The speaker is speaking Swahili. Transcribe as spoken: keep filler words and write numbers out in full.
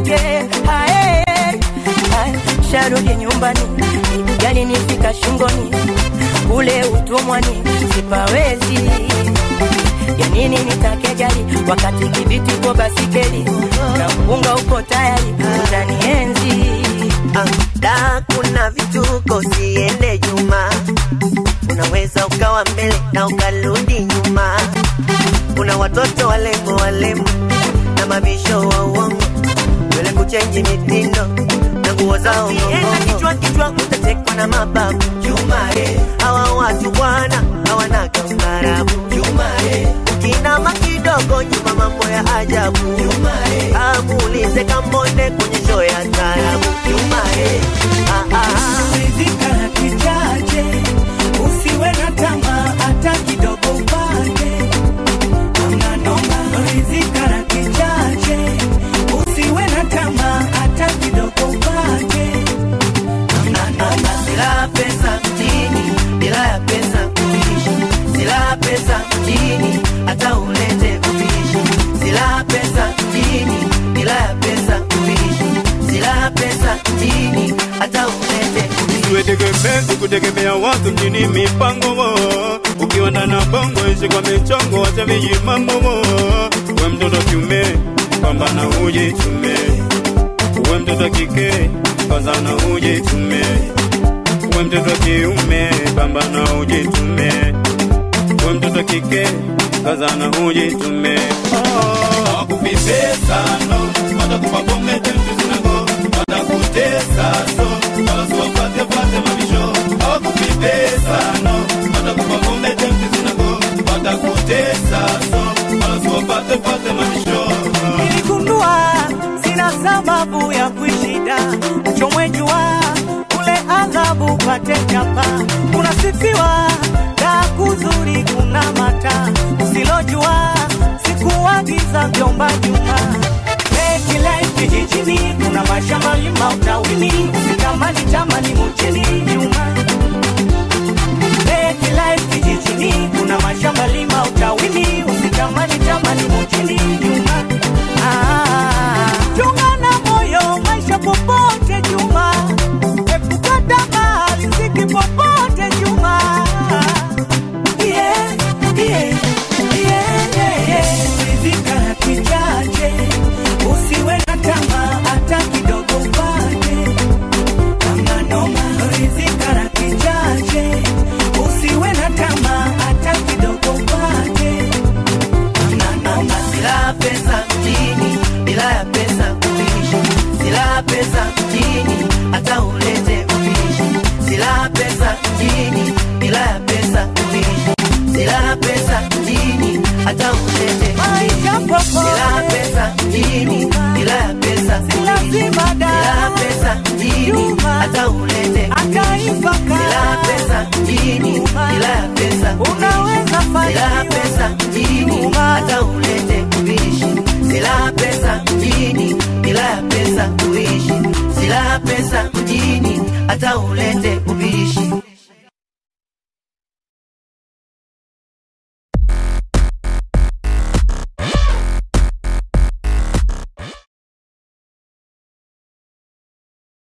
yake. Hae, hae, sharudi nyumbani, yani nifika shingoni, ule utumwani sipawezi. Ya nini nitake gari wakati kibiti kwa basikeli, na mpunga uko tayari unanienzi. Da kuna vituko siende nyuma, unaweza ukawa mbele na ukarudi nyuma. Kuna watoto walemo walemo na mabisho wa uongo, wele kuchenji mitindo na nguo zao ngongo. Kichwa kichwa utatekwa na mababu Juma eh. Hawa watu bwana hawana kambarabu Juma eh. Ukinama kidogo nyuma mambo ya ajabu Juma eh. Amulize Kambonde kwenye show ya tarabu Juma eh. Ah ah. Rizika na kichache, usiwe na tamaa hata kidogo upate. Amna noma. Rizika na kichache, usiwe na tamaa hata kidogo upate. Amna noma. Sila pesa mjini, bila ya pesa kuishi. Sila pesa mjini, hata ulete kuishi. Sila pesa mjini, bila ya pesa kuishi. Sila pesa mjini, hata ulete kuishi. Uwetegemezi kutegemea watu mjini mipango mo. Ukiwa na bongo ishi kwa michongo wacha vijimambo mo. Uwe mtoto kiume, pambana ujitume. Uwe mtoto kike, pambana ujitume. Uwe mtoto kiume, pambana ujitume. Uwe mtoto kike, pambana ujitume. Hawakupi pesa no, watakupa bonge temtu zinago. Watakutesa so, wala suwa fate fate mabisho. Hawakupi pesa no, watakupa bonge temtu zinago. Watakutesa so, wala suwa fate fate mabisho. Niligundua sina sababu ya kuishida, chomwe jua ule adhabu pate chapa. Unasifiwa na kuzuri kuna mata, usilojua sikuagiza vyomba Juma. Make life kijijini, kuna mashamba lima utawini, usitamani tamani mchini Juma. Make life kijijini, kuna mashamba lima utawini, usitamani tamani mchini Juma. Ah, chunga na moyo maisha popote Juma, epuka tamaa riziki popote Juma. Yeah, yeah, yeah, yeah, yeah. Rizika na kichache, usiwe na tamaa hata kidogo upate. Kama noma. Rizika na kichache, usiwe na tamaa hata kidogo upate. Kama noma. Sila pesa mjini, bila ya pesa kuishi. Sila pesa mjini, hata ulete kuishi. Sila pesa mjini, bila ya pesa kuishi. Sila pesa mjini, hata ulete kuishi. Sila pesa mjini, bila ya pesa kuishi. Sila pesa mjini, hata ulete kuishi. Sila pesa mjini, bila ya pesa unaweza Sila pesa mjini, hata ulete kuishi. Sila pesa mjini, bila ya pesa kuishi. Sila pesa mjini, hata ulete kuishi.